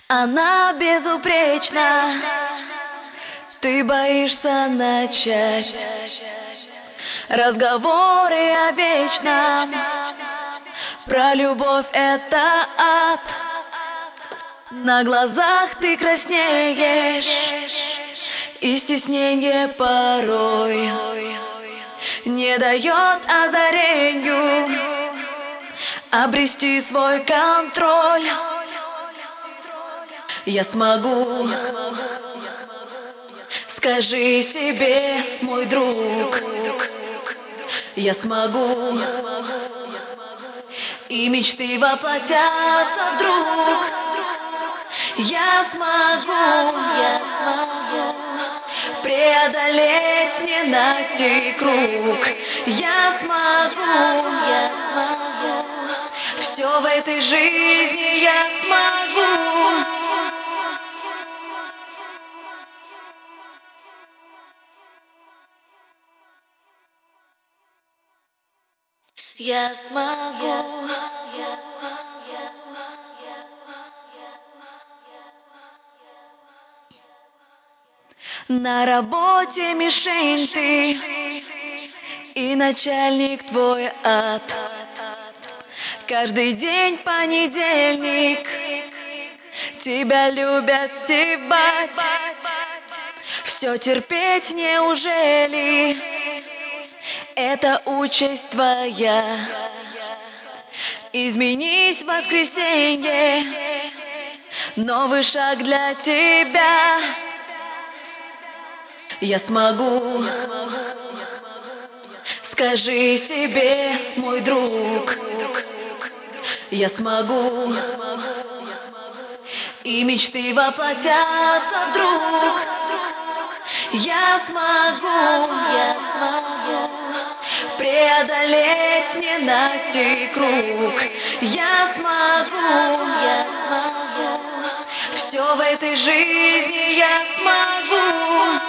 Она безупречна, ты боишься начать разговоры о вечном. Про любовь это ад. На глазах ты краснеешь, и стеснение порой не дает озарению обрести свой контроль. Я смогу, скажи себе, мой друг. Я смогу, и мечты воплотятся вдруг. Я смогу преодолеть ненастий круг. Я смогу, все в этой жизни я смогу. Я смогу. На работе мишень ты, и начальник твой ад. Каждый день понедельник, тебя любят стебать. Все терпеть неужели это участь твоя? Изменись в воскресенье, новый шаг для тебя. Я смогу, скажи себе, мой друг. Я смогу, и мечты воплотятся вдруг. Я смогу преодолеть ненастий круг. Я смогу, все в этой жизни я смогу.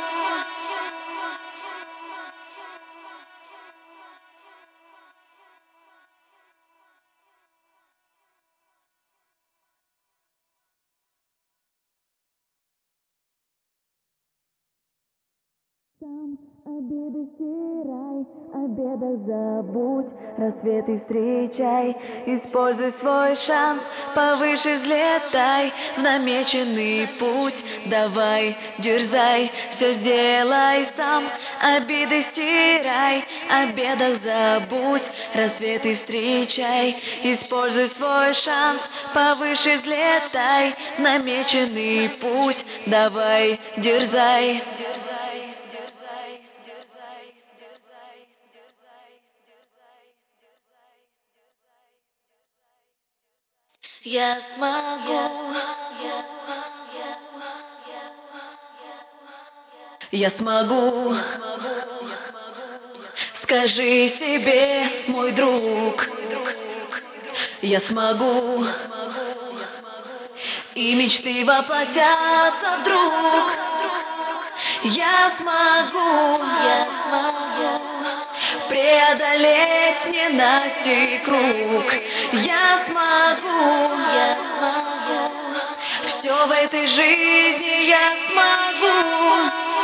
Сам обиды стирай, о бедах забудь, рассветы встречай. Используй свой шанс, повыше взлетай в намеченный путь. Давай, дерзай, все сделай сам. Обиды стирай, о бедах забудь, рассветы встречай. Используй свой шанс, повыше взлетай в намеченный путь. Давай, дерзай. Я смогу, я смогу, скажи себе, мой друг. Я смогу, и мечты воплотятся вдруг. Я смогу преодолеть ненастий круг. Я смогу, все в этой жизни я смогу.